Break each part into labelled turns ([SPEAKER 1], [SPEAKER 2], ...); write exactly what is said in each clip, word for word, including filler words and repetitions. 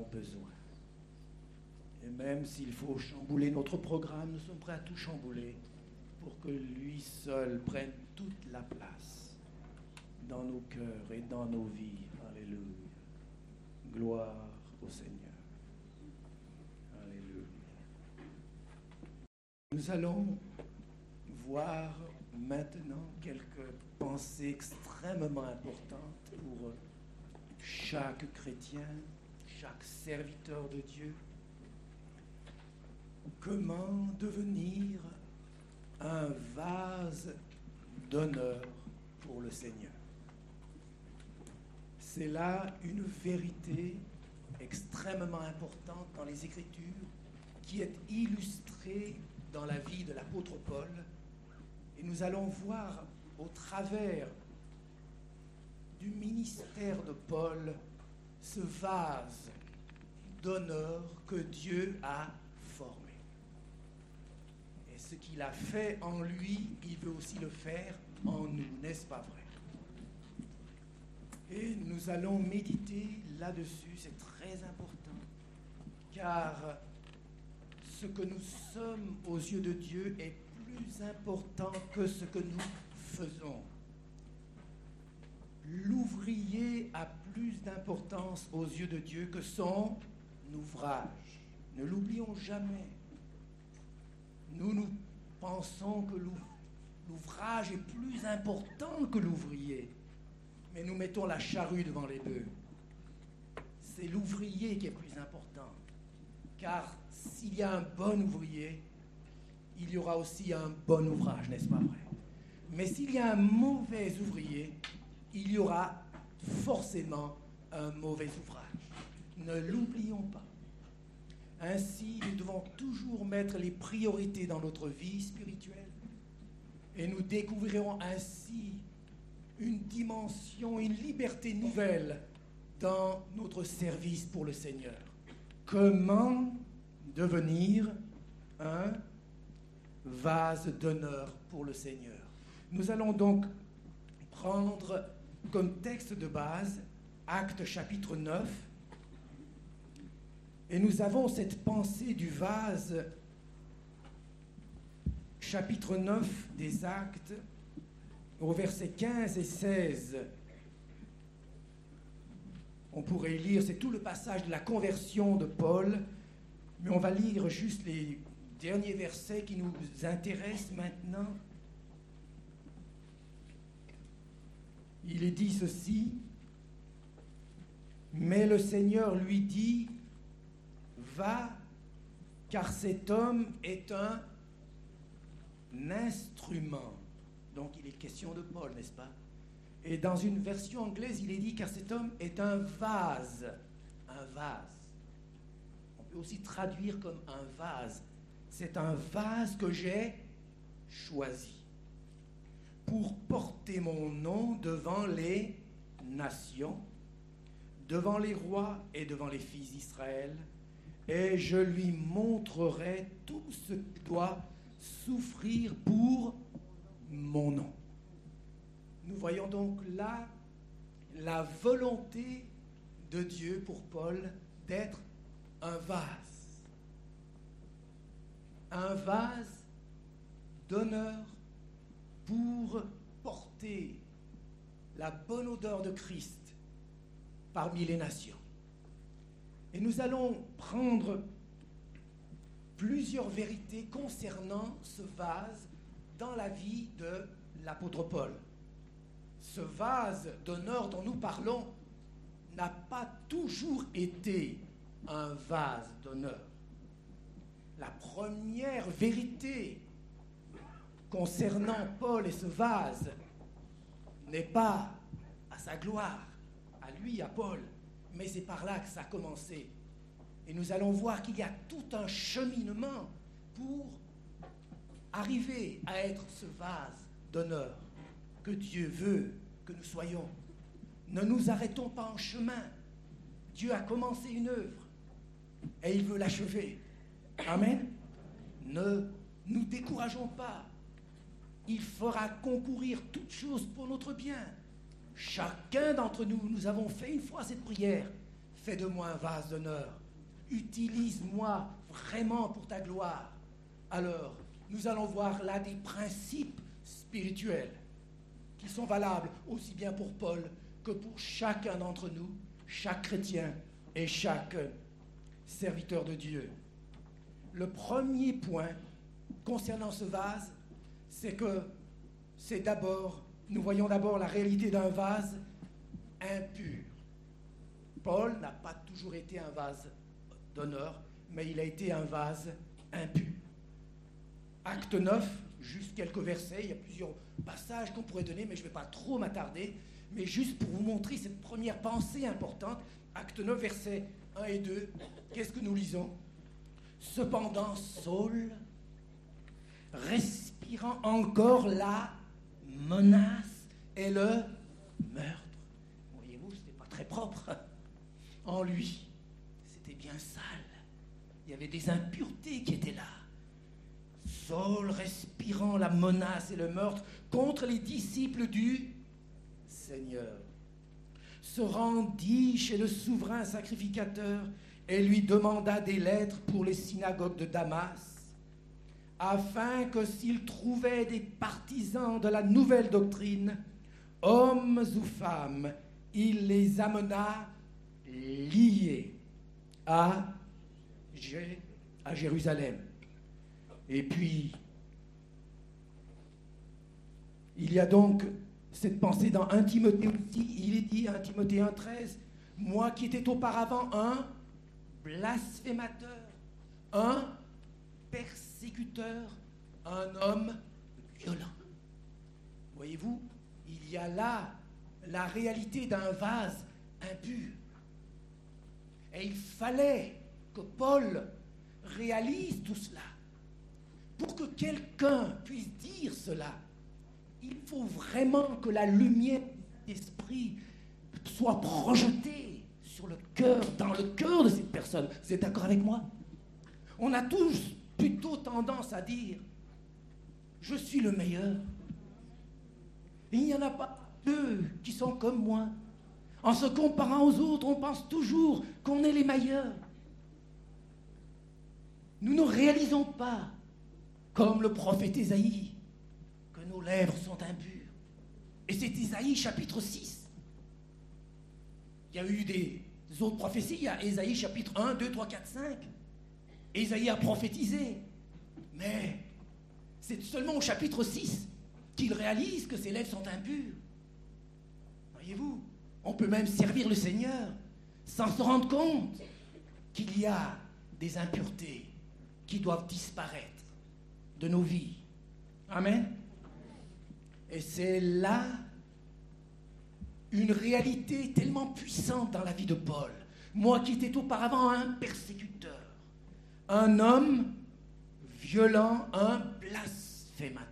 [SPEAKER 1] besoin. Et même s'il faut chambouler notre programme, nous sommes prêts à tout chambouler pour que lui seul prenne toute la place dans nos cœurs et dans nos vies. Alléluia. Gloire au Seigneur. Alléluia. Nous allons voir maintenant quelques pensées extrêmement importantes pour chaque chrétien, chaque serviteur de Dieu. Comment devenir un vase d'honneur pour le Seigneur? C'est là une vérité extrêmement importante dans les Écritures qui est illustrée dans la vie de l'apôtre Paul. Et nous allons voir au travers du ministère de Paul ce vase d'honneur que Dieu a formé. Et ce qu'il a fait en lui, il veut aussi le faire en nous, n'est-ce pas vrai? Et nous allons méditer là-dessus, c'est très important, car ce que nous sommes aux yeux de Dieu est plus important que ce que nous faisons. L'ouvrier a plus d'importance aux yeux de Dieu que son ouvrage. Ne l'oublions jamais. Nous, nous pensons que l'ouvrage est plus important que l'ouvrier, mais nous mettons la charrue devant les bœufs. C'est l'ouvrier qui est plus important, car s'il y a un bon ouvrier, il y aura aussi un bon ouvrage, n'est-ce pas vrai? Mais s'il y a un mauvais ouvrier, il y aura forcément un mauvais ouvrage. Ne l'oublions pas. Ainsi, nous devons toujours mettre les priorités dans notre vie spirituelle et nous découvrirons ainsi une dimension, une liberté nouvelle dans notre service pour le Seigneur. Comment devenir un vase d'honneur pour le Seigneur? Nous allons donc prendre comme texte de base Actes chapitre neuf, et nous avons cette pensée du vase, chapitre neuf des Actes, au verset quinze et seize. On pourrait lire, c'est tout le passage de la conversion de Paul, mais on va lire juste les derniers versets qui nous intéressent maintenant. Il est dit ceci: mais le Seigneur lui dit, va, car cet homme est un instrument. Donc il est question de Paul, n'est-ce pas? Et dans une version anglaise, il est dit, car cet homme est un vase. Un vase. On peut aussi traduire comme un vase. C'est un vase que j'ai choisi pour porter mon nom devant les nations, devant les rois et devant les fils d'Israël, et je lui montrerai tout ce qu'il doit souffrir pour mon nom. Nous voyons donc là la volonté de Dieu pour Paul d'être un vase. Un vase d'honneur pour porter la bonne odeur de Christ parmi les nations. Et nous allons prendre plusieurs vérités concernant ce vase dans la vie de l'apôtre Paul. Ce vase d'honneur dont nous parlons n'a pas toujours été un vase d'honneur. La première vérité concernant Paul et ce vase n'est pas à sa gloire, à lui, à Paul, mais c'est par là que ça a commencé. Et nous allons voir qu'il y a tout un cheminement pour arriver à être ce vase d'honneur que Dieu veut que nous soyons. Ne nous arrêtons pas en chemin. Dieu a commencé une œuvre et il veut l'achever. Amen. Ne nous décourageons pas. Il fera concourir toutes choses pour notre bien. Chacun d'entre nous, nous avons fait une fois cette prière. fais de moi un vase d'honneur. Utilise-moi vraiment pour ta gloire. Alors, nous allons voir là des principes spirituels qui sont valables aussi bien pour Paul que pour chacun d'entre nous, chaque chrétien et chaque serviteur de Dieu. Le premier point concernant ce vase, c'est que c'est d'abord, nous voyons d'abord la réalité d'un vase impur. Paul n'a pas toujours été un vase d'honneur, mais il a été un vase impur. Acte neuf, juste quelques versets, il y a plusieurs passages qu'on pourrait donner, mais je ne vais pas trop m'attarder, mais juste pour vous montrer cette première pensée importante. Acte neuf, versets un et deux, qu'est-ce que nous lisons? Cependant, Saul, respirant encore la menace et le meurtre. Voyez-vous, ce n'était pas très propre en lui. C'était bien sale. Il y avait des impuretés qui étaient là. Saul, respirant la menace et le meurtre contre les disciples du Seigneur, se rendit chez le souverain sacrificateur et lui demanda des lettres pour les synagogues de Damas, afin que s'il trouvait des partisans de la nouvelle doctrine, hommes ou femmes, il les amena liés à, à Jérusalem. Et puis, il y a donc cette pensée dans un Timothée aussi, il est dit, un Timothée un treize, moi qui étais auparavant un blasphémateur, un persécuteur, un homme violent. Voyez-vous, il y a là la réalité d'un vase impur. Et il fallait que Paul réalise tout cela. Pour que quelqu'un puisse dire cela, il faut vraiment que la lumière de l'esprit soit projetée sur le cœur, dans le cœur de cette personne. Vous êtes d'accord avec moi? On a tous plutôt tendance à dire « Je suis le meilleur ». Il n'y en a pas deux qui sont comme moi. En se comparant aux autres, on pense toujours qu'on est les meilleurs. Nous ne réalisons pas, comme le prophète Ésaïe, que nos lèvres sont impures. Et c'est Ésaïe chapitre six. Il y a eu des autres prophéties, il y a Ésaïe chapitre un, deux, trois, quatre, cinq. Ésaïe a prophétisé. Mais c'est seulement au chapitre six qu'il réalise que ses lèvres sont impures. Voyez-vous, on peut même servir le Seigneur sans se rendre compte qu'il y a des impuretés qui doivent disparaître de nos vies. Amen. Et c'est là une réalité tellement puissante dans la vie de Paul. Moi qui étais auparavant un persécuteur, un homme violent, un blasphémateur.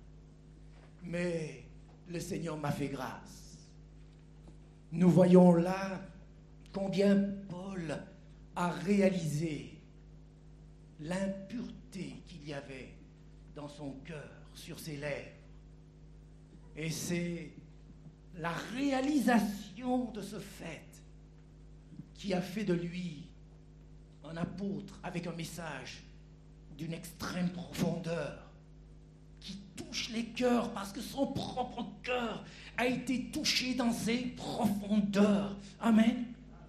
[SPEAKER 1] Mais le Seigneur m'a fait grâce. Nous voyons là combien Paul a réalisé l'impureté qu'il y avait dans son cœur, sur ses lèvres. Et c'est la réalisation de ce fait qui a fait de lui un apôtre avec un message d'une extrême profondeur, qui touche les cœurs parce que son propre cœur a été touché dans ses profondeurs. Amen.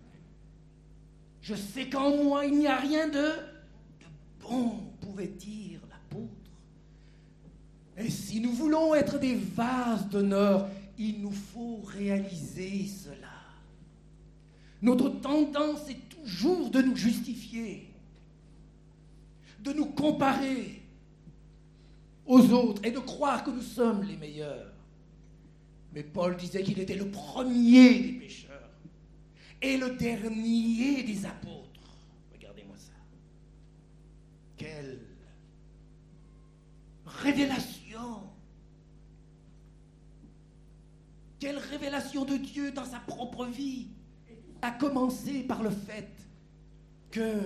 [SPEAKER 1] Je sais qu'en moi, il n'y a rien de, de bon, pouvait dire l'apôtre. Et si nous voulons être des vases d'honneur, il nous faut réaliser cela. Notre tendance est toujours de nous justifier, de nous comparer aux autres et de croire que nous sommes les meilleurs. Mais Paul disait qu'il était le premier des pécheurs et le dernier des apôtres. Regardez-moi ça. Quelle révélation! Quelle révélation de Dieu dans sa propre vie! A commencé par le fait que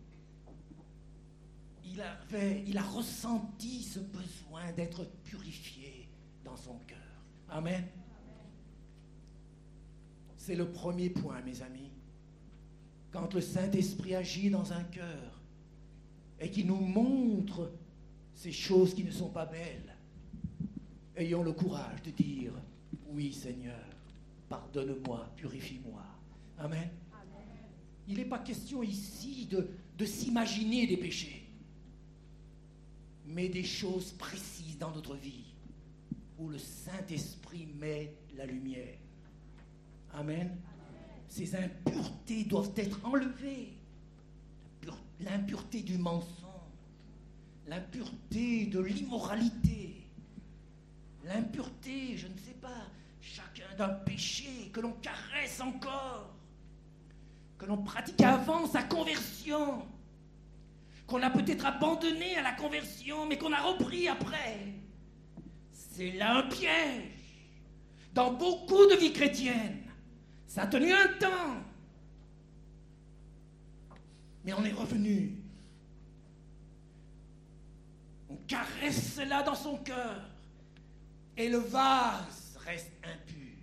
[SPEAKER 1] il avait, il a ressenti ce besoin d'être purifié dans son cœur. Amen. C'est le premier point, mes amis. quand le Saint-Esprit agit dans un cœur et qu'il nous montre ces choses qui ne sont pas belles, ayons le courage de dire « Oui, Seigneur, pardonne-moi, purifie-moi. » Amen. Amen. Il n'est pas question ici de, de s'imaginer des péchés, mais des choses précises dans notre vie où le Saint-Esprit met la lumière. Amen. Amen. Ces impuretés doivent être enlevées. L'impureté du mensonge, l'impureté de l'immoralité, l'impureté, je ne sais pas, chacun d'un péché que l'on caresse encore, que l'on pratique avant sa conversion, qu'on a peut-être abandonné à la conversion, mais qu'on a repris après. C'est là un piège. Dans beaucoup de vies chrétiennes, ça a tenu un temps, mais on est revenu. On caresse cela dans son cœur, et le vase reste impur.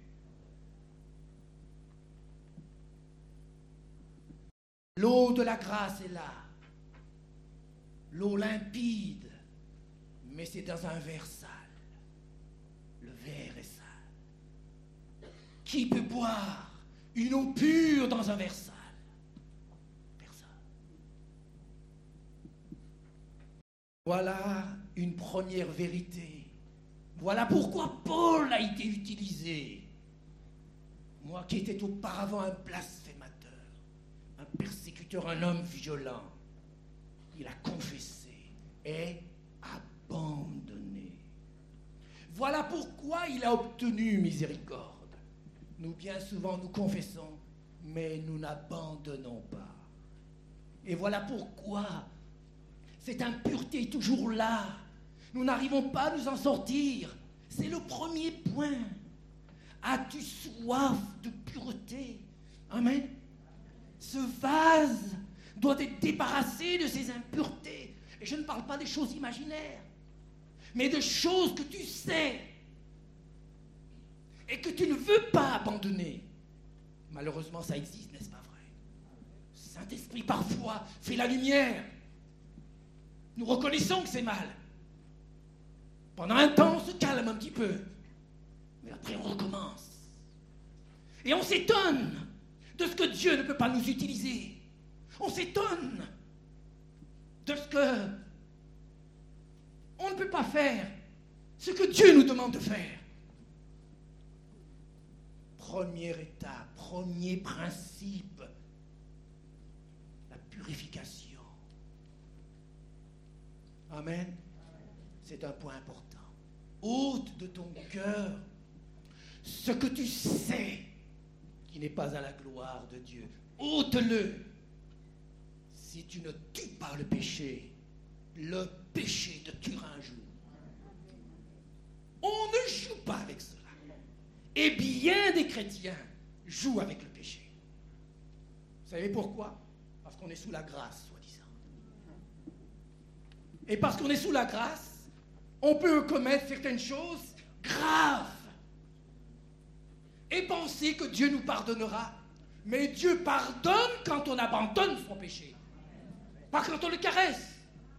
[SPEAKER 1] L'eau de la grâce est là, l'eau limpide, mais c'est dans un verre sale. Le verre est sale. Qui peut boire une eau pure dans un verre sale? Personne. Voilà une première vérité. Voilà pourquoi Paul a été utilisé. Moi qui étais auparavant un blasphémateur, un persécuteur, un homme violent, il a confessé et abandonné. Voilà pourquoi il a obtenu miséricorde. Nous, bien souvent, nous confessons, mais nous n'abandonnons pas. Et voilà pourquoi cette impureté est toujours là. Nous n'arrivons pas à nous en sortir. C'est le premier point. As-tu soif de pureté? Amen. Ce vase doit être débarrassé de ces impuretés. Et je ne parle pas des choses imaginaires, mais de choses que tu sais et que tu ne veux pas abandonner. Malheureusement, ça existe, n'est-ce pas vrai? Saint-Esprit, parfois, fait la lumière. Nous reconnaissons que c'est mal. Pendant un temps, on se calme un petit peu. Mais après, on recommence. Et on s'étonne de ce que Dieu ne peut pas nous utiliser. On s'étonne de ce que on ne peut pas faire ce que Dieu nous demande de faire. Première étape, premier principe, la purification. Amen. C'est un point important. Ôte de ton cœur ce que tu sais qui n'est pas à la gloire de Dieu. Ôte-le. Si tu ne tues pas le péché, le péché te tuera un jour. On ne joue pas avec cela. Et bien des chrétiens jouent avec le péché. Vous savez pourquoi? Parce qu'on est sous la grâce, soi-disant. Et parce qu'on est sous la grâce, on peut commettre certaines choses graves et penser que Dieu nous pardonnera. Mais Dieu pardonne quand on abandonne son péché. Pas quand on le caresse.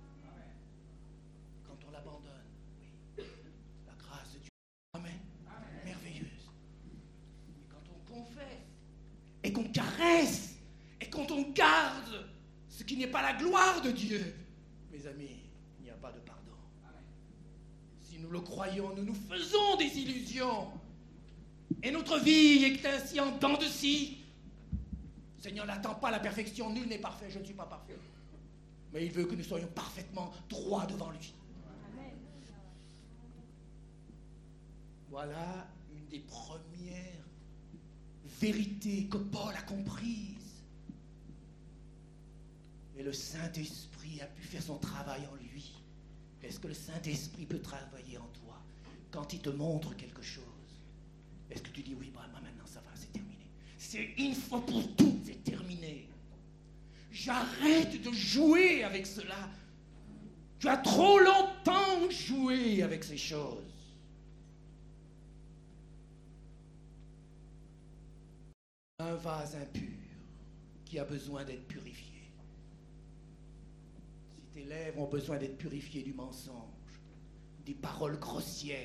[SPEAKER 1] Quand on l'abandonne, oui. La grâce de Dieu. Amen. Amen. Merveilleuse. Mais quand on confesse, et qu'on caresse, et quand on garde ce qui n'est pas la gloire de Dieu, mes amis, il n'y a pas de pardon. Amen. Si nous le croyons, nous nous faisons des illusions. Et notre vie est ainsi en dents de scie. Le Seigneur n'attend pas la perfection. Nul n'est parfait. Je ne suis pas parfait. Mais il veut que nous soyons parfaitement droits devant lui. Amen. Voilà une des premières vérités que Paul a comprises. Et le Saint-Esprit a pu faire son travail en lui. Est-ce que le Saint-Esprit peut travailler en toi quand il te montre quelque chose? Est-ce que tu dis, oui, bah, maintenant ça va, c'est terminé. C'est une fois pour toutes, c'est terminé. J'arrête de jouer avec cela. Tu as trop longtemps joué avec ces choses. Un vase impur qui a besoin d'être purifié. Si tes lèvres ont besoin d'être purifiées du mensonge, des paroles grossières,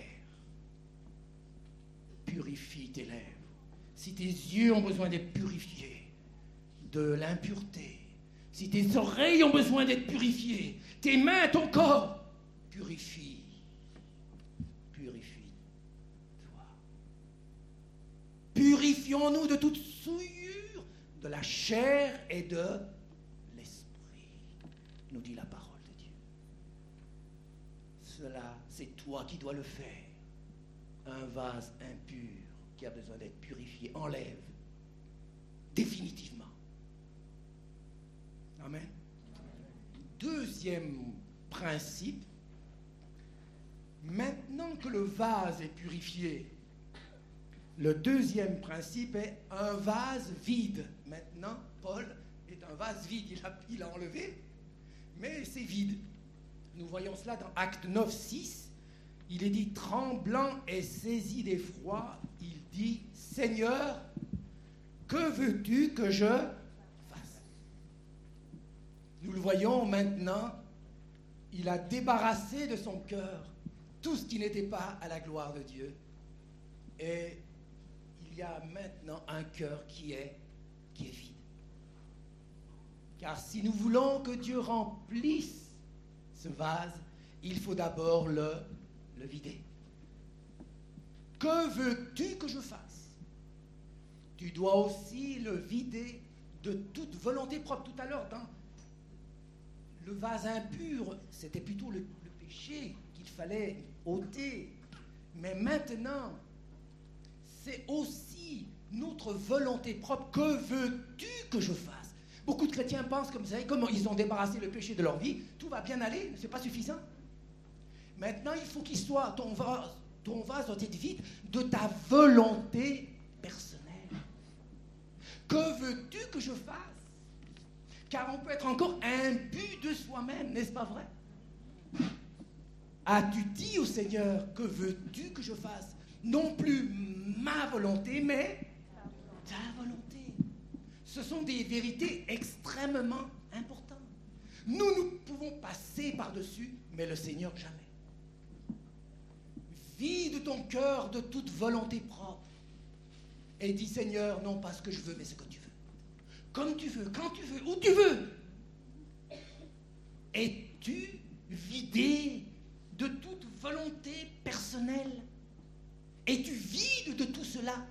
[SPEAKER 1] purifie tes lèvres. Si tes yeux ont besoin d'être purifiés de l'impureté, si tes oreilles ont besoin d'être purifiées, tes mains, ton corps, purifie. Purifie-toi. Purifions-nous de toute souillure de la chair et de l'esprit, nous dit la parole de Dieu. Cela, c'est toi qui dois le faire. Un vase impur qui a besoin d'être purifié, enlève définitivement. Amen. Deuxième principe, maintenant que le vase est purifié, le deuxième principe est un vase vide. Maintenant, Paul est un vase vide. Il a, il a enlevé, mais c'est vide. Nous voyons cela dans Actes neuf, six. Il est dit, tremblant et saisi d'effroi, il dit, Seigneur, que veux-tu que je fasse? Nous le voyons maintenant, il a débarrassé de son cœur tout ce qui n'était pas à la gloire de Dieu. Et il y a maintenant un cœur qui est, qui est vide. Car si nous voulons que Dieu remplisse ce vase, il faut d'abord le, le vider. Que veux-tu que je fasse? Tu dois aussi le vider de toute volonté propre. Tout à l'heure, dans le vase impur, c'était plutôt le, le péché qu'il fallait ôter. Mais maintenant, c'est aussi notre volonté propre. Que veux-tu que je fasse? Beaucoup de chrétiens pensent comme ça, comme ils ont débarrassé le péché de leur vie, tout va bien aller, ce n'est pas suffisant. Maintenant, il faut qu'il soit, ton vase, ton vase doit être vide de ta volonté personnelle. Que veux-tu que je fasse? Car on peut être encore imbu de soi-même, n'est-ce pas vrai? As-tu dit au Seigneur, que veux-tu que je fasse? Non plus ma volonté, mais ta volonté. Ce sont des vérités extrêmement importantes. Nous, nous pouvons passer par-dessus, mais le Seigneur jamais. Vide ton cœur de toute volonté propre et dis, Seigneur, non pas ce que je veux, mais ce que tu veux. Comme tu veux, quand tu veux, où tu veux. Es-tu vidé de toute volonté personnelle? Es-tu vide de tout cela?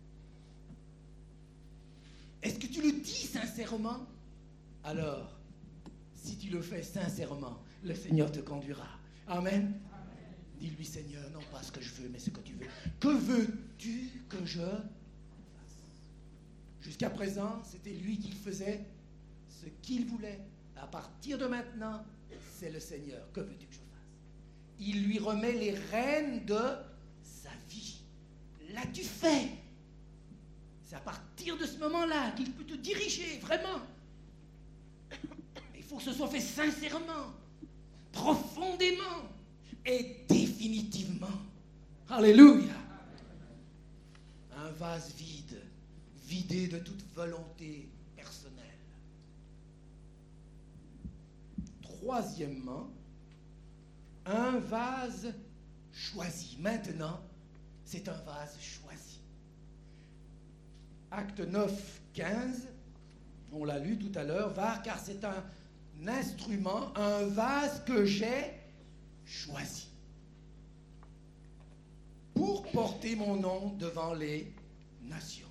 [SPEAKER 1] Est-ce que tu le dis sincèrement? Alors, si tu le fais sincèrement, le Seigneur te conduira. Amen. Dis-lui, Seigneur, non pas ce que je veux, mais ce que tu veux. Que veux-tu que je fasse? Jusqu'à présent, c'était lui qui faisait ce qu'il voulait. À partir de maintenant, c'est le Seigneur. Que veux-tu que je fasse? Il lui remet les rênes de sa vie. L'as-tu fait? C'est à partir de ce moment-là qu'il peut te diriger, vraiment. Il faut que ce soit fait sincèrement, profondément et définitivement. Alléluia. Un vase vide, vidé de toute volonté personnelle. Troisièmement, un vase choisi. Maintenant, c'est un vase choisi. Acte neuf, quinze, on l'a lu tout à l'heure, va, car c'est un instrument, un vase que j'ai choisi pour porter mon nom devant les nations.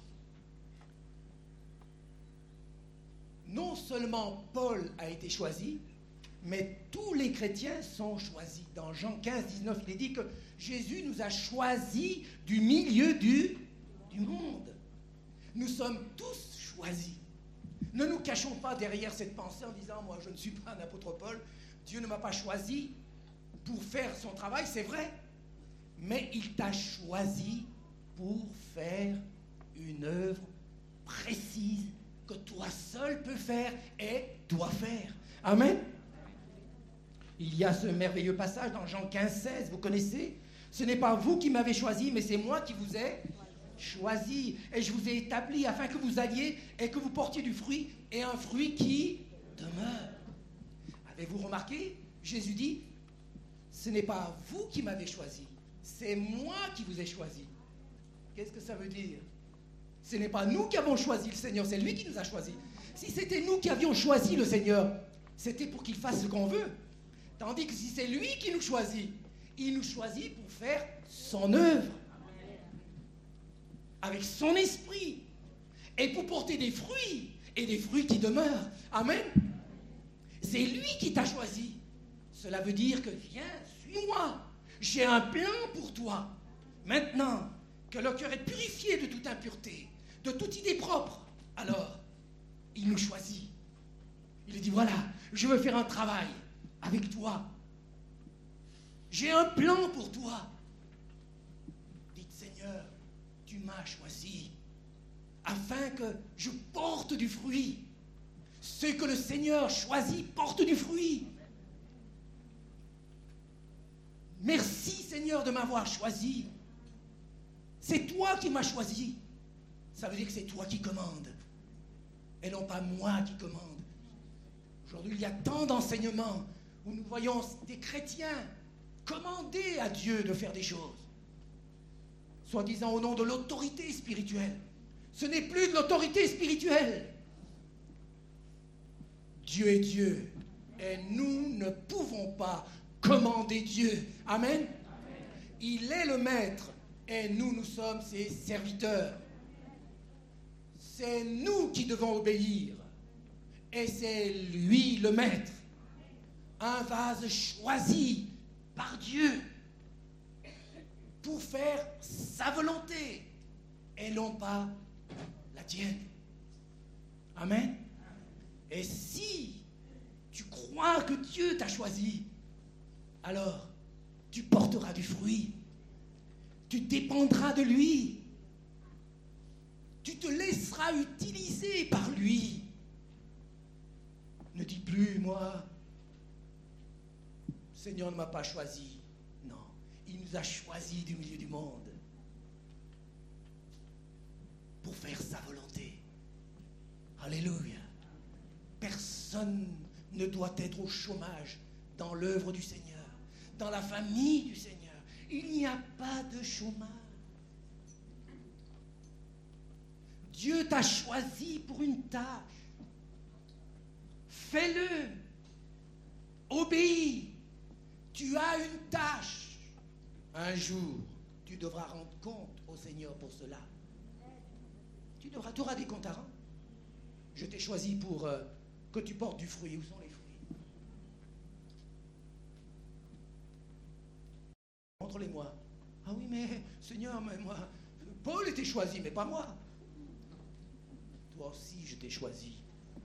[SPEAKER 1] Non seulement Paul a été choisi, mais tous les chrétiens sont choisis. Dans Jean quinze, dix-neuf, il est dit que Jésus nous a choisis du milieu du, du monde. Nous sommes tous choisis. Ne nous cachons pas derrière cette pensée en disant « Moi, je ne suis pas un apôtre Paul, Dieu ne m'a pas choisi pour faire son travail, c'est vrai, mais il t'a choisi pour faire une œuvre précise que toi seul peux faire et dois faire. » Amen. Il y a ce merveilleux passage dans Jean quinze, seize, vous connaissez? « Ce n'est pas vous qui m'avez choisi, mais c'est moi qui vous ai Choisi. Et je vous ai établi afin que vous alliez et que vous portiez du fruit, et un fruit qui demeure. Avez-vous remarqué? Jésus dit, ce n'est pas vous qui m'avez choisi, c'est moi qui vous ai choisi. Qu'est-ce que ça veut dire? Ce n'est pas nous qui avons choisi le Seigneur, c'est lui qui nous a choisis. Si c'était nous qui avions choisi le Seigneur, c'était pour qu'il fasse ce qu'on veut. Tandis que si c'est lui qui nous choisit, il nous choisit pour faire son œuvre, avec son esprit, et pour porter des fruits, et des fruits qui demeurent. Amen. C'est lui qui t'a choisi. Cela veut dire que viens, suis-moi. J'ai un plan pour toi. Maintenant que le cœur est purifié de toute impureté, de toute idée propre, alors il nous choisit. Il dit, voilà, je veux faire un travail avec toi. J'ai un plan pour toi. Dites, Seigneur, tu m'as choisi afin que je porte du fruit. Ce que le Seigneur choisit porte du fruit. Merci, Seigneur, de m'avoir choisi. C'est toi qui m'as choisi. Ça veut dire que c'est toi qui commandes, et non pas moi qui commande. Aujourd'hui, il y a tant d'enseignements où nous voyons des chrétiens commander à Dieu de faire des choses, soi-disant au nom de l'autorité spirituelle. Ce n'est plus de l'autorité spirituelle. Dieu est Dieu, et nous ne pouvons pas commander Dieu. Amen. Amen. Il est le maître, et nous, nous sommes ses serviteurs. C'est nous qui devons obéir, et c'est lui le maître. Un vase choisi par Dieu pour faire sa volonté, et non pas la tienne. Amen. Et si tu crois que Dieu t'a choisi, alors tu porteras du fruit. Tu dépendras de lui. Tu te laisseras utiliser par lui. Ne dis plus, moi, le Seigneur ne m'a pas choisi. Non, il nous a choisis du milieu du monde pour faire sa volonté. Alléluia. Personne ne doit être au chômage dans l'œuvre du Seigneur, dans la famille du Seigneur. Il n'y a pas de chômage. Dieu t'a choisi pour une tâche. Fais-le. Obéis. Tu as une tâche. Un jour, tu devras rendre compte au Seigneur pour cela. Tu devras, tu auras des comptes à rendre. Je t'ai choisi pour euh, que tu portes du fruit. Où sont les fruits? Montre-les-moi. Ah oui, mais Seigneur, mais moi, Paul était choisi, mais pas moi. Toi aussi, je t'ai choisi.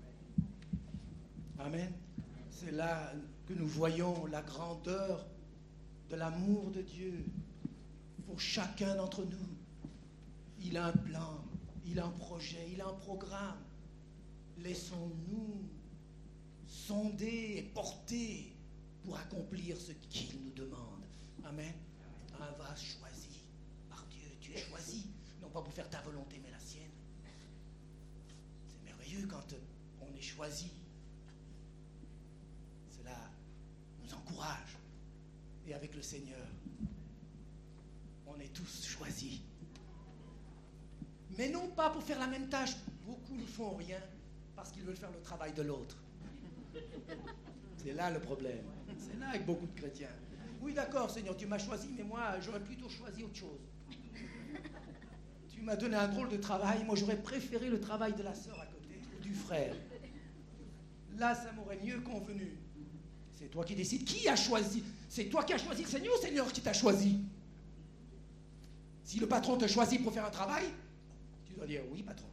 [SPEAKER 1] Amen. C'est là que nous voyons la grandeur de l'amour de Dieu pour chacun d'entre nous. Il a un plan, il a un projet, il a un programme. Laissons-nous sonder et porter pour accomplir ce qu'il nous demande. Amen. Un vase choisi par Dieu. Tu es choisi, non pas pour faire ta volonté, mais la sienne. C'est merveilleux quand on est choisi. Cela nous encourage. Et avec le Seigneur, on est tous choisis. Mais non pas pour faire la même tâche. Beaucoup ne font rien parce qu'ils veulent faire le travail de l'autre. C'est là le problème. C'est là avec beaucoup de chrétiens. Oui, d'accord, Seigneur, tu m'as choisi, mais moi, j'aurais plutôt choisi autre chose. Tu m'as donné un drôle de travail, moi, j'aurais préféré le travail de la sœur à côté, ou du frère. Là, ça m'aurait mieux convenu. C'est toi qui décides. Qui a choisi? C'est toi qui as choisi le Seigneur ou Seigneur qui t'a choisi? Si le patron te choisit pour faire un travail, tu dois dire, oui, patron.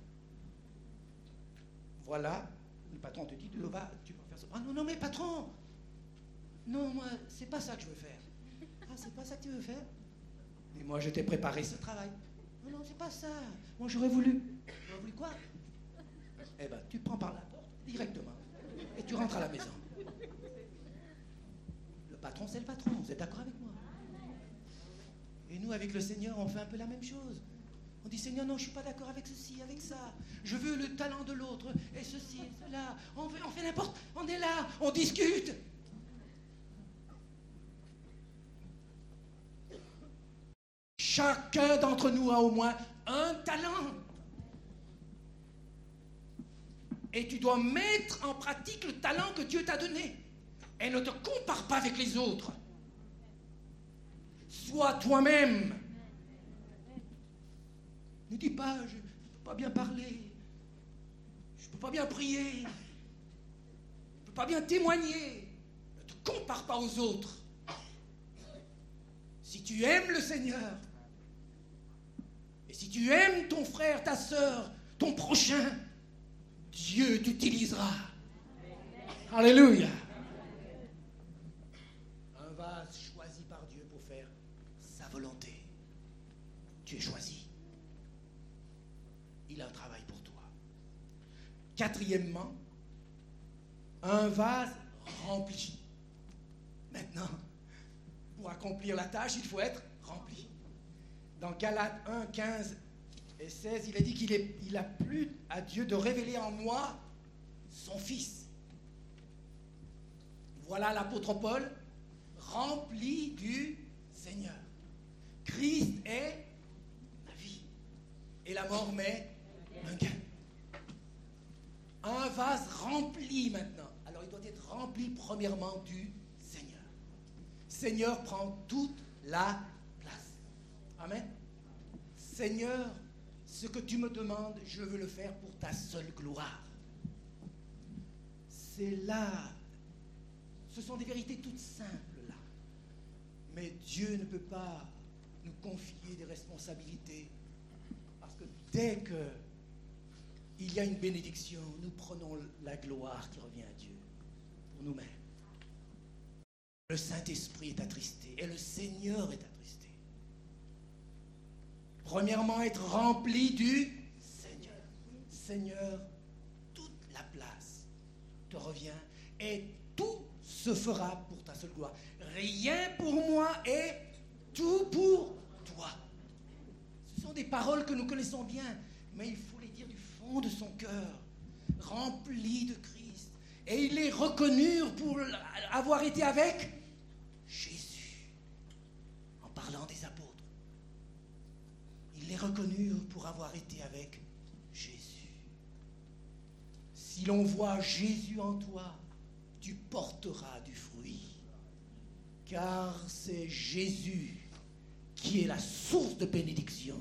[SPEAKER 1] Voilà, le patron te dit, tu vas, tu vas faire ça. Ah non, non, mais patron, non, moi, c'est pas ça que je veux faire. Ah, c'est pas ça que tu veux faire? Mais moi, je t'ai préparé ce travail. Non, non, c'est pas ça. Moi, j'aurais voulu. J'aurais voulu quoi? Eh ben, tu prends par la porte, directement, et tu rentres à la maison. Le patron, c'est le patron, vous êtes d'accord avec moi? Et nous, avec le Seigneur, on fait un peu la même chose. On dit, Seigneur, non, je ne suis pas d'accord avec ceci, avec ça. Je veux le talent de l'autre, et ceci, et cela. On fait, on fait n'importe... On est là, on discute. Chacun d'entre nous a au moins un talent. Et tu dois mettre en pratique le talent que Dieu t'a donné. Et ne te compare pas avec les autres. Sois toi-même. Ne dis pas, je ne peux pas bien parler, je ne peux pas bien prier, je ne peux pas bien témoigner. Ne te compare pas aux autres. Si tu aimes le Seigneur, et si tu aimes ton frère, ta sœur, ton prochain, Dieu t'utilisera. Alléluia. Un vase choisi par Dieu pour faire sa volonté. Tu es choisi. Il a un travail pour toi. Quatrièmement, un vase rempli. Maintenant, pour accomplir la tâche, il faut être rempli. Dans Galates un, quinze et seize, il a dit qu'il est, il a plu à Dieu de révéler en moi son Fils. Voilà l'apôtre Paul, rempli du Seigneur. Christ est ma vie. Et la mort m'est un gain. Un vase rempli maintenant. Alors il doit être rempli premièrement du Seigneur. Seigneur prend toute la place. Amen. Seigneur, ce que tu me demandes, je veux le faire pour ta seule gloire. C'est là. Ce sont des vérités toutes simples là. Mais Dieu ne peut pas nous confier des responsabilités. Parce que dès que il y a une bénédiction, nous prenons la gloire qui revient à Dieu pour nous-mêmes. Le Saint-Esprit est attristé et le Seigneur est attristé. Premièrement, être rempli du Seigneur. Seigneur, toute la place te revient et tout se fera pour ta seule gloire. Rien pour moi et tout pour toi. Ce sont des paroles que nous connaissons bien, mais il faut les dire du fond de son cœur, rempli de Christ. Et il est reconnu pour avoir été avec Jésus, en parlant des apôtres. Il est reconnu pour avoir été avec Jésus. Si l'on voit Jésus en toi, tu porteras du fruit. Car c'est Jésus qui est la source de bénédiction.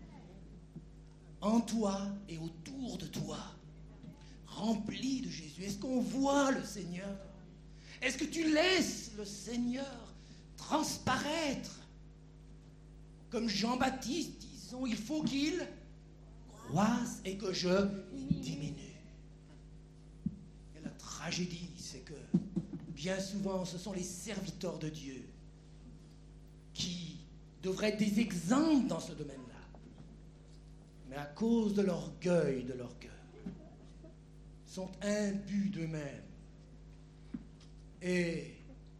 [SPEAKER 1] En toi et autour de toi, rempli de Jésus. Est-ce qu'on voit le Seigneur? Est-ce que tu laisses le Seigneur transparaître? Comme Jean-Baptiste, disons, il faut qu'il croisse et que je diminue. Et la tragédie, c'est que bien souvent, ce sont les serviteurs de Dieu qui devraient être des exemples dans ce domaine-là. Mais à cause de l'orgueil de leur cœur, sont imbus d'eux-mêmes et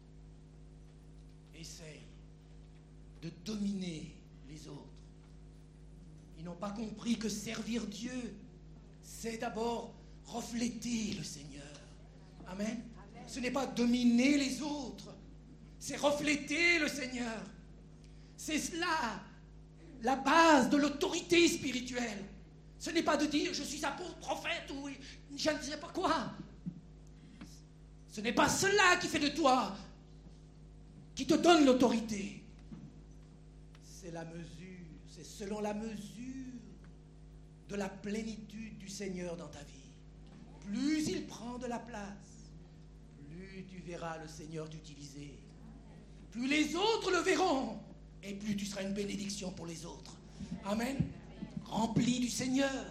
[SPEAKER 1] essayent de dominer les autres. Ils n'ont pas compris que servir Dieu, c'est d'abord refléter le Seigneur. Amen. Ce n'est pas dominer les autres, c'est refléter le Seigneur. C'est cela, la base de l'autorité spirituelle. Ce n'est pas de dire je suis apôtre, prophète ou je ne sais pas quoi. Ce n'est pas cela qui fait de toi, qui te donne l'autorité. C'est la mesure, c'est selon la mesure de la plénitude du Seigneur dans ta vie. Plus il prend de la place, plus tu verras le Seigneur t'utiliser. Plus les autres le verront, et plus tu seras une bénédiction pour les autres. Amen. Rempli du Seigneur.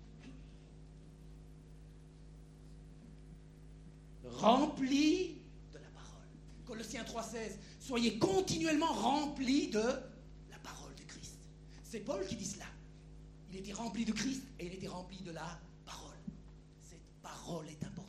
[SPEAKER 1] Rempli de la parole. Colossiens trois seize. Soyez continuellement remplis de la parole de Christ. C'est Paul qui dit cela. Il était rempli de Christ et il était rempli de la parole. Cette parole est importante.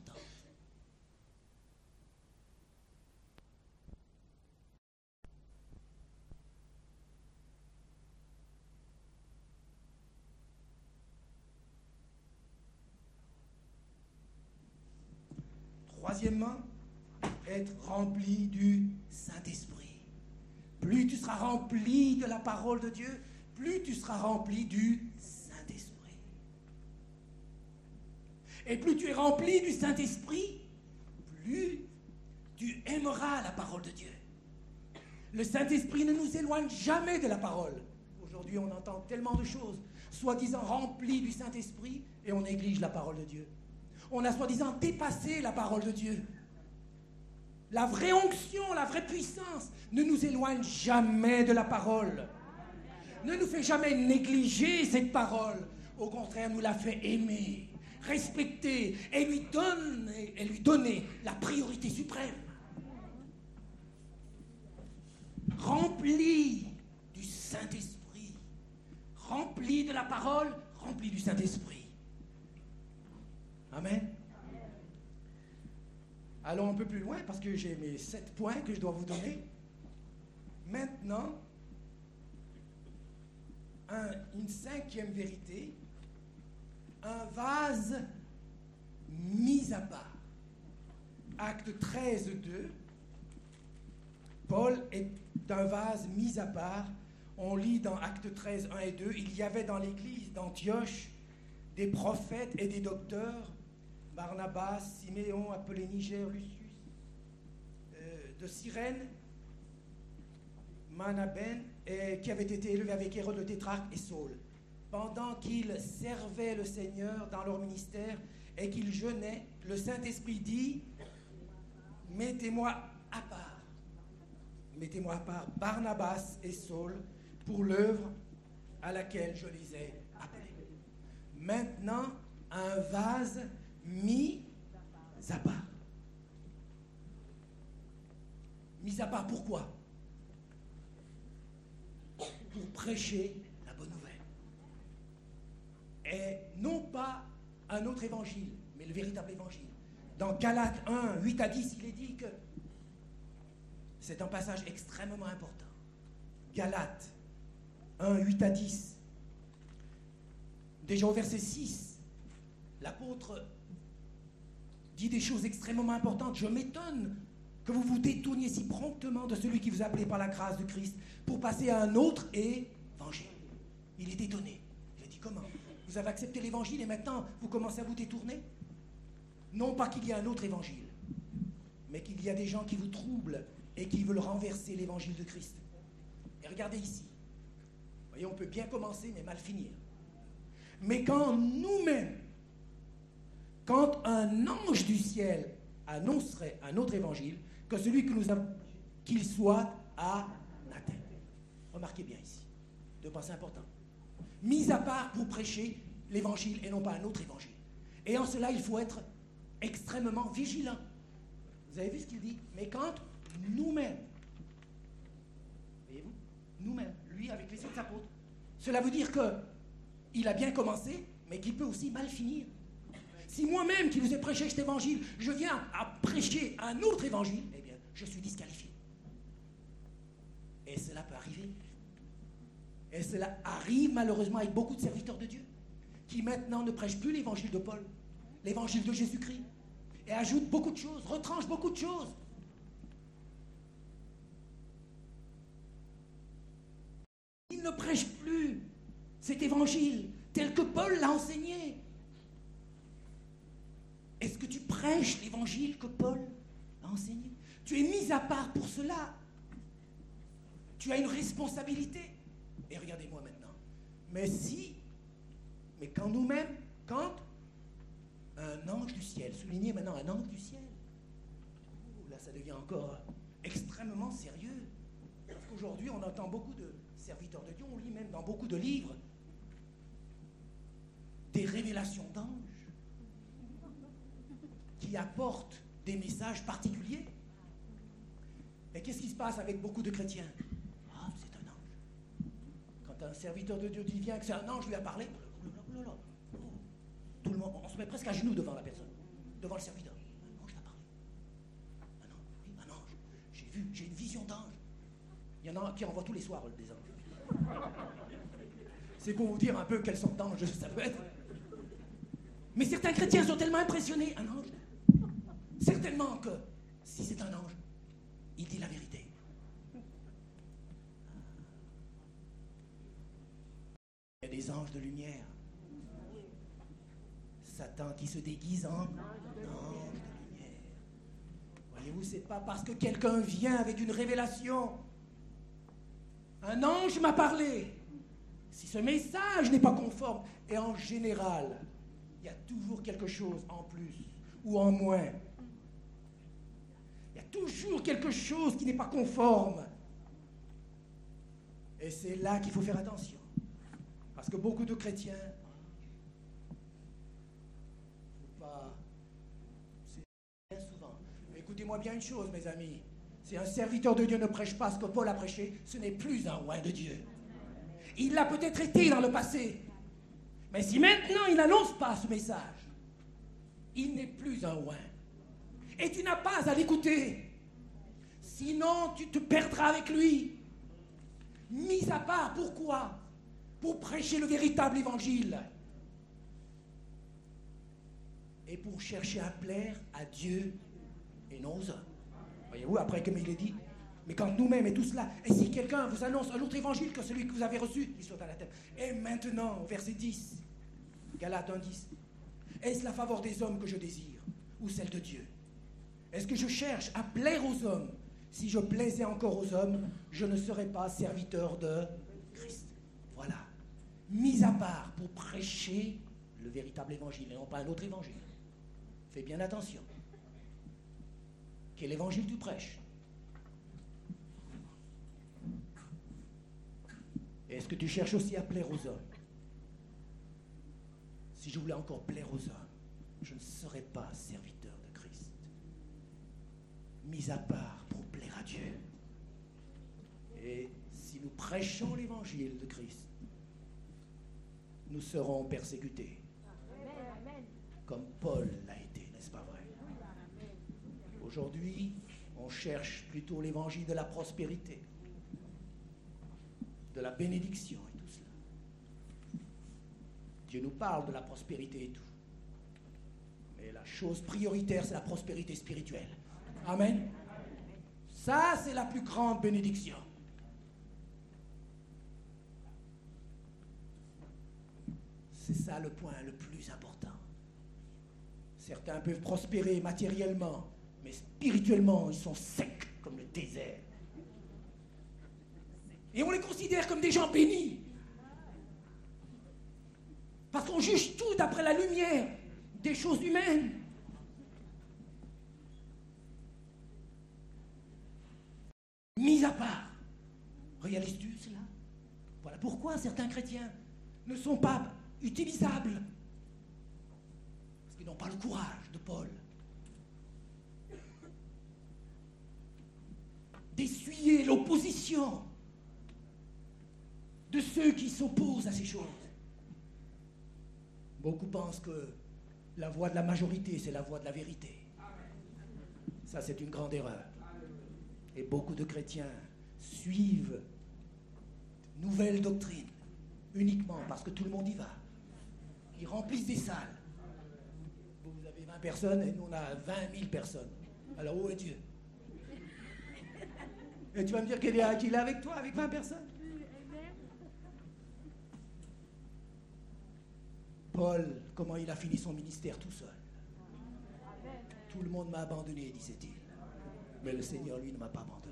[SPEAKER 1] Troisièmement, être rempli du Saint-Esprit. Plus tu seras rempli de la parole de Dieu, plus tu seras rempli du Saint-Esprit. Et plus tu es rempli du Saint-Esprit, plus tu aimeras la parole de Dieu. Le Saint-Esprit ne nous éloigne jamais de la parole. Aujourd'hui, on entend tellement de choses, soi-disant remplies du Saint-Esprit, et on néglige la parole de Dieu. On a soi-disant dépassé la parole de Dieu. La vraie onction, la vraie puissance ne nous éloigne jamais de la parole. Ne nous fait jamais négliger cette parole. Au contraire, nous la fait aimer, respecter et lui donner, et lui donner la priorité suprême. Rempli du Saint-Esprit, rempli de la parole, rempli du Saint-Esprit. Amen. Allons un peu plus loin parce que j'ai mes sept points que je dois vous donner. Maintenant, un, une cinquième vérité, un vase mis à part. Acte treize, deux. Paul est un vase mis à part. On lit dans Acte treize, un et deux, il y avait dans l'église d'Antioche des prophètes et des docteurs, Barnabas, Siméon, appelé Niger, Lucius, euh, de Cyrène, Manaben, et qui avait été élevé avec Hérode le tétrarque et Saul. Pendant qu'ils servaient le Seigneur dans leur ministère et qu'ils jeûnaient, le Saint-Esprit dit, mettez-moi à part, mettez-moi à part Barnabas et Saul pour l'œuvre à laquelle je les ai appelés. Maintenant, un vase mis à part. Mis à part pourquoi? Pour prêcher la bonne nouvelle. Et non pas un autre évangile, mais le véritable évangile. Dans Galates un, huit à dix, il est dit que c'est un passage extrêmement important. Galates un, huit à dix. Déjà au verset six, l'apôtre dit des choses extrêmement importantes. Je m'étonne que vous vous détourniez si promptement de celui qui vous a appelé par la grâce de Christ pour passer à un autre évangile. Il est étonné. Il a dit comment? Vous avez accepté l'évangile et maintenant vous commencez à vous détourner? Non pas qu'il y ait un autre évangile, mais qu'il y a des gens qui vous troublent et qui veulent renverser l'évangile de Christ. Et regardez ici. Vous voyez, on peut bien commencer mais mal finir. Mais quand nous-mêmes, quand un ange du ciel annoncerait un autre évangile, que celui que nous avons, qu'il soit anathème. Remarquez bien ici, deux pensées importantes. Mis à part pour prêcher l'évangile et non pas un autre évangile. Et en cela, il faut être extrêmement vigilant. Vous avez vu ce qu'il dit? Mais quand nous-mêmes, voyez-vous, nous-mêmes, lui avec les sept apôtres, cela veut dire que il a bien commencé, mais qu'il peut aussi mal finir. Si moi-même qui vous ai prêché cet évangile, je viens à prêcher un autre évangile, eh bien, je suis disqualifié. Et cela peut arriver. Et cela arrive malheureusement avec beaucoup de serviteurs de Dieu, qui maintenant ne prêchent plus l'évangile de Paul, l'évangile de Jésus-Christ, et ajoutent beaucoup de choses, retranchent beaucoup de choses. Ils ne prêchent plus cet évangile tel que Paul l'a enseigné. Est-ce que tu prêches l'évangile que Paul a enseigné? Tu es mis à part pour cela. Tu as une responsabilité. Et regardez-moi maintenant. Mais si, mais quand nous-mêmes, quand un ange du ciel, soulignez maintenant un ange du ciel, oh, là ça devient encore extrêmement sérieux. Parce qu'aujourd'hui on entend beaucoup de serviteurs de Dieu, on lit même dans beaucoup de livres des révélations d'anges qui apportent des messages particuliers. Et qu'est-ce qui se passe avec beaucoup de chrétiens? Ah, c'est un ange. Quand un serviteur de Dieu dit vient que c'est un ange lui a parlé, oh là là, oh, tout le monde, on se met presque à genoux devant la personne, devant le serviteur. Un ange t'a parlé. Un ange, oui, un ange. J'ai vu, j'ai une vision d'ange. Il y en a qui envoient tous les soirs des anges. C'est pour vous dire un peu quelle sorte d'ange ça peut être. Mais certains chrétiens sont tellement impressionnés. Un ange, Certainement que si c'est un ange, il dit la vérité. Il y a des anges de lumière. Satan qui se déguise en ange de lumière. Voyez-vous, c'est pas parce que quelqu'un vient avec une révélation. Un ange m'a parlé. Si ce message n'est pas conforme, et en général, il y a toujours quelque chose en plus ou en moins. Il y a toujours quelque chose qui n'est pas conforme. Et c'est là qu'il faut faire attention. Parce que beaucoup de chrétiens, faut pas, c'est bien souvent. Écoutez-moi bien une chose, mes amis. Si un serviteur de Dieu ne prêche pas ce que Paul a prêché, ce n'est plus un oint de Dieu. Il l'a peut-être été dans le passé. Mais si maintenant il n'annonce pas ce message, il n'est plus un oint. Et tu n'as pas à l'écouter. Sinon, tu te perdras avec lui. Mis à part, pourquoi ? Pour prêcher le véritable évangile. Et pour chercher à plaire à Dieu et non aux hommes. Voyez-vous, après, comme il est dit, mais quand nous-mêmes et tout cela, et si quelqu'un vous annonce un autre évangile que celui que vous avez reçu, il saute à la tête. Et maintenant, au verset dix, Galates un dix, est-ce la faveur des hommes que je désire, ou celle de Dieu? Est-ce que je cherche à plaire aux hommes? Si je plaisais encore aux hommes, je ne serais pas serviteur de Christ. Voilà. Mis à part pour prêcher le véritable évangile, et non pas un autre évangile. Fais bien attention. Quel évangile tu prêches? Est-ce que tu cherches aussi à plaire aux hommes? Si je voulais encore plaire aux hommes, je ne serais pas serviteur de Christ. Mis à part pour plaire à Dieu. Et si nous prêchons l'évangile de Christ, nous serons persécutés. Comme Paul l'a été, n'est-ce pas vrai? Aujourd'hui, on cherche plutôt l'évangile de la prospérité, de la bénédiction et tout cela. Dieu nous parle de la prospérité et tout. Mais la chose prioritaire, c'est la prospérité spirituelle. Amen. Ça, c'est la plus grande bénédiction. C'est ça le point le plus important. Certains peuvent prospérer matériellement, mais spirituellement, ils sont secs comme le désert. Et on les considère comme des gens bénis. Parce qu'on juge tout d'après la lumière des choses humaines. Mis à part. Réalises-tu cela? Voilà pourquoi certains chrétiens ne sont pas utilisables. Parce qu'ils n'ont pas le courage de Paul d'essuyer l'opposition de ceux qui s'opposent à ces choses. Beaucoup pensent que la voix de la majorité, c'est la voix de la vérité. Ça, c'est une grande erreur. Et beaucoup de chrétiens suivent de nouvelles doctrines uniquement parce que tout le monde y va. Ils remplissent des salles. Vous avez vingt personnes et nous, on a vingt mille personnes. Alors, où est Dieu? Et tu vas me dire qu'il est, qu'il est avec toi, avec vingt personnes? Paul, comment il a fini son ministère tout seul? Tout le monde m'a abandonné, disait-il. Mais le Seigneur, lui, ne m'a pas abandonné.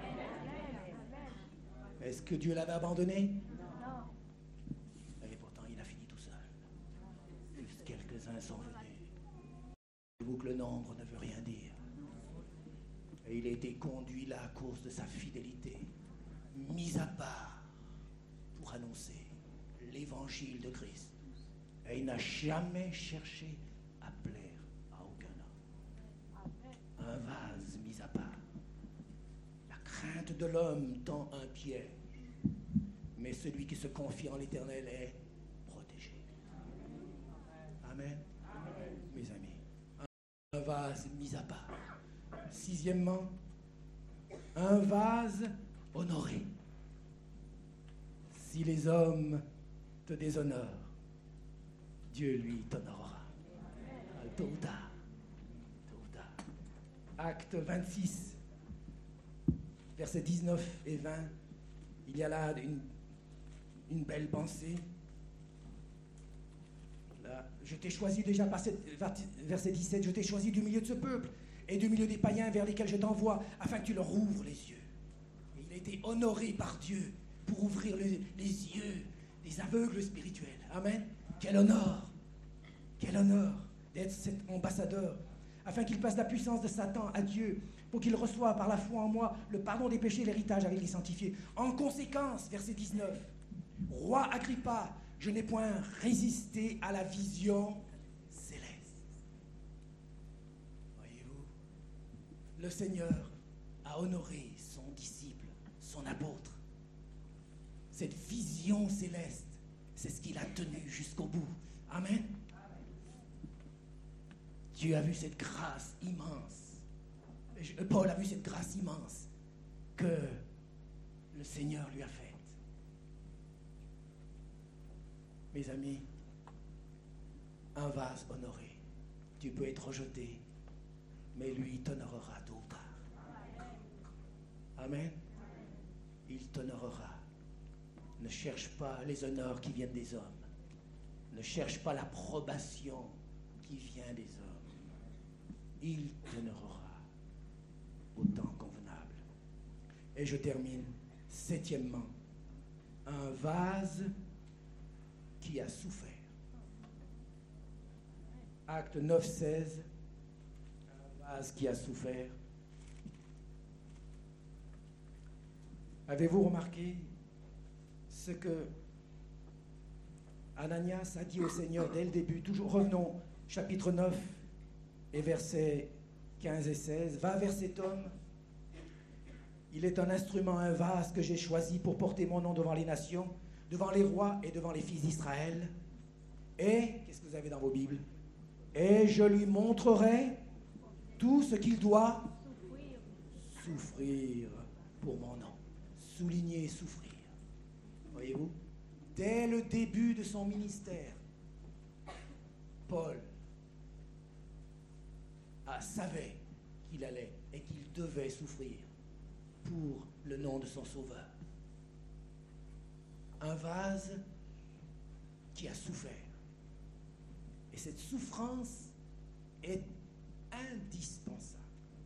[SPEAKER 1] Est-ce que Dieu l'avait abandonné? Non. Et pourtant, il a fini tout seul. Juste quelques-uns sont venus. Vous que le nombre ne veut rien dire. Et il a été conduit là à cause de sa fidélité, mis à part pour annoncer l'évangile de Christ. Et il n'a jamais cherché à plaire à aucun homme. Un vase mis à part. La crainte de l'homme tend un piège, mais celui qui se confie en l'Éternel est protégé. Amen. Amen. Mes amis, un vase mis à part. Sixièmement, un vase honoré. Si les hommes te déshonorent, Dieu, lui, t'honorera. Tôt ou tard. Tôt ou tard. Acte vingt-six, versets dix-neuf et vingt, il y a là une, une belle pensée. Là, je t'ai choisi déjà par cette, verset dix-sept, je t'ai choisi du milieu de ce peuple et du milieu des païens vers lesquels je t'envoie, afin que tu leur ouvres les yeux. Et il a été honoré par Dieu pour ouvrir les, les yeux des aveugles spirituels. Amen. Quel honneur, quel honneur d'être cet ambassadeur, afin qu'il passe la puissance de Satan à Dieu, pour qu'il reçoive par la foi en moi le pardon des péchés et l'héritage avec les sanctifiés. En conséquence, verset dix-neuf, Roi Agrippa, je n'ai point résisté à la vision céleste. Voyez-vous, le Seigneur a honoré son disciple, son apôtre. Cette vision céleste, c'est ce qu'il a tenu jusqu'au bout. Amen. Dieu a vu cette grâce immense. Paul a vu cette grâce immense que le Seigneur lui a faite. Mes amis, un vase honoré, tu peux être rejeté, mais lui t'honorera tôt ou tard. Amen. Il t'honorera. Ne cherche pas les honneurs qui viennent des hommes. Ne cherche pas l'approbation qui vient des hommes. Il t'honorera au temps convenable. Et je termine, septièmement, un vase qui a souffert. Acte neuf, seize, un vase qui a souffert. Avez-vous remarqué ce que Ananias a dit au Seigneur dès le début? Toujours, revenons, chapitre neuf et versets quinze et seize. Va vers cet homme. Il est un instrument, un vase que j'ai choisi pour porter mon nom devant les nations, devant les rois et devant les fils d'Israël. Et, qu'est-ce que vous avez dans vos Bibles? Et je lui montrerai tout ce qu'il doit souffrir, souffrir pour mon nom. Souligner souffrir. Voyez-vous? Dès le début de son ministère, Paul a, savait qu'il allait et qu'il devait souffrir pour le nom de son Sauveur. Un vase qui a souffert. Et cette souffrance est indispensable.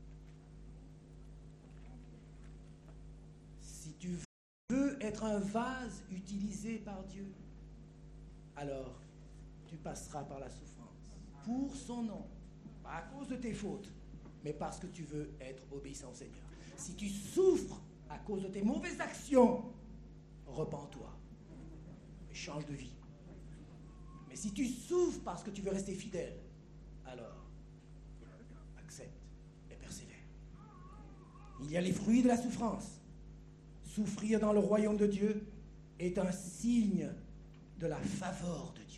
[SPEAKER 1] Si tu veux être un vase utilisé par Dieu, alors tu passeras par la souffrance. Pour son nom. Pas à cause de tes fautes, mais parce que tu veux être obéissant au Seigneur. Si tu souffres à cause de tes mauvaises actions, repens-toi et change de vie. Mais si tu souffres parce que tu veux rester fidèle, alors accepte et persévère. Il y a les fruits de la souffrance. Souffrir dans le royaume de Dieu est un signe de la faveur de Dieu.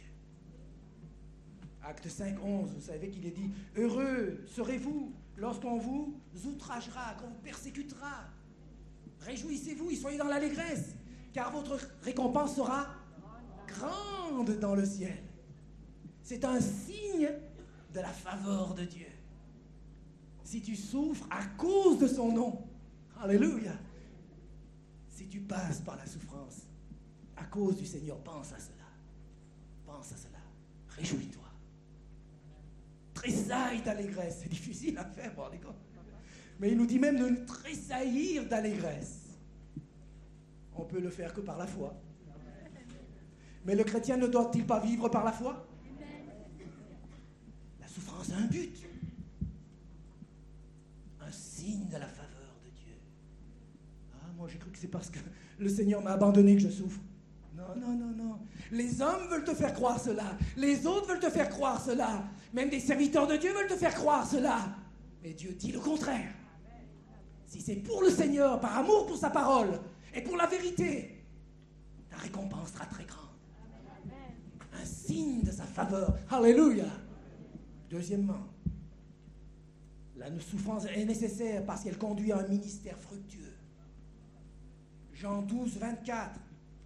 [SPEAKER 1] Acte cinq, onze, vous savez qu'il est dit « Heureux serez-vous lorsqu'on vous outragera, qu'on vous persécutera. Réjouissez-vous et soyez dans l'allégresse, car votre récompense sera grande dans le ciel. » C'est un signe de la faveur de Dieu. Si tu souffres à cause de son nom, alléluia, si tu passes par la souffrance à cause du Seigneur, pense à cela. Pense à cela. Réjouis-toi. Tressaille d'allégresse. C'est difficile à faire, bon, les gars. Mais il nous dit même de tressaillir d'allégresse. On peut le faire que par la foi. Mais le chrétien ne doit-il pas vivre par la foi? La souffrance a un but. Un signe de la faveur de Dieu. Ah, moi j'ai cru que c'est parce que le Seigneur m'a abandonné que je souffre. Non, non, non, non. Les hommes veulent te faire croire cela. Les autres veulent te faire croire cela. Même des serviteurs de Dieu veulent te faire croire cela. Mais Dieu dit le contraire. Si c'est pour le Seigneur, par amour pour sa parole et pour la vérité, ta récompense sera très grande. Un signe de sa faveur. Alléluia. Deuxièmement, la souffrance est nécessaire parce qu'elle conduit à un ministère fructueux. Jean douze, vingt-quatre.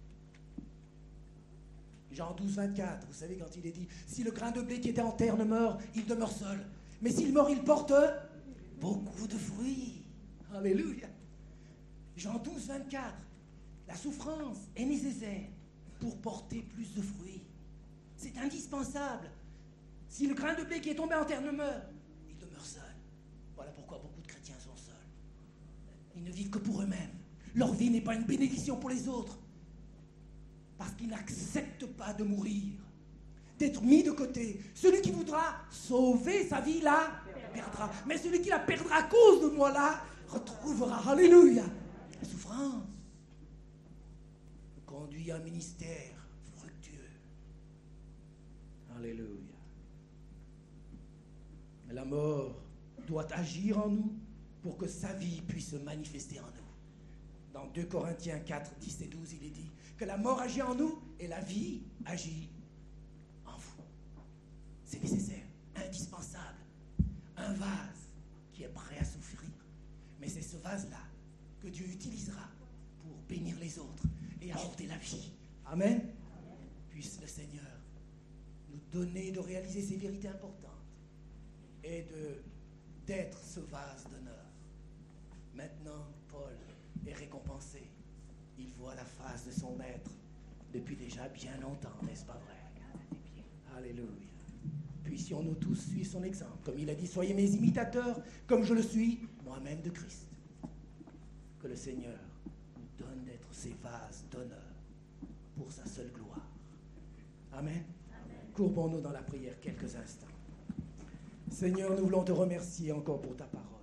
[SPEAKER 1] Jean douze, vingt-quatre, vous savez quand il est dit « Si le grain de blé qui était en terre ne meurt, il demeure seul. Mais s'il meurt, il porte beaucoup de fruits. Alléluia. Jean douze, vingt-quatre. La souffrance est nécessaire pour porter plus de fruits. C'est indispensable. Si le grain de blé qui est tombé en terre ne meurt, il demeure seul. Voilà pourquoi beaucoup de chrétiens sont seuls. Ils ne vivent que pour eux-mêmes. Leur vie n'est pas une bénédiction pour les autres. Parce qu'ils n'acceptent pas de mourir, d'être mis de côté. Celui qui voudra sauver sa vie, la perdra. Mais celui qui la perdra à cause de moi, la retrouvera. Alléluia. La souffrance conduit à un ministère fructueux. Alléluia. La mort doit agir en nous pour que sa vie puisse se manifester en nous. Dans deux Corinthiens quatre, dix et douze, il est dit que la mort agit en nous et la vie agit en vous. C'est nécessaire, indispensable. Un vase qui est prêt à souffrir. Mais c'est ce vase-là que Dieu utilisera pour bénir les autres et apporter la vie. Amen. Puisse le Seigneur nous donner de réaliser ces vérités importantes et de, d'être ce vase d'honneur. Maintenant, Paul est récompensé. Il voit la face de son maître depuis déjà bien longtemps, n'est-ce pas vrai? Alléluia. Puissions-nous tous suivre son exemple. Comme il a dit, soyez mes imitateurs, comme je le suis moi-même de Christ. Que le Seigneur nous donne d'être ces vases d'honneur pour sa seule gloire. Amen. Amen. Courbons-nous dans la prière quelques instants. Seigneur, nous voulons te remercier encore pour ta parole.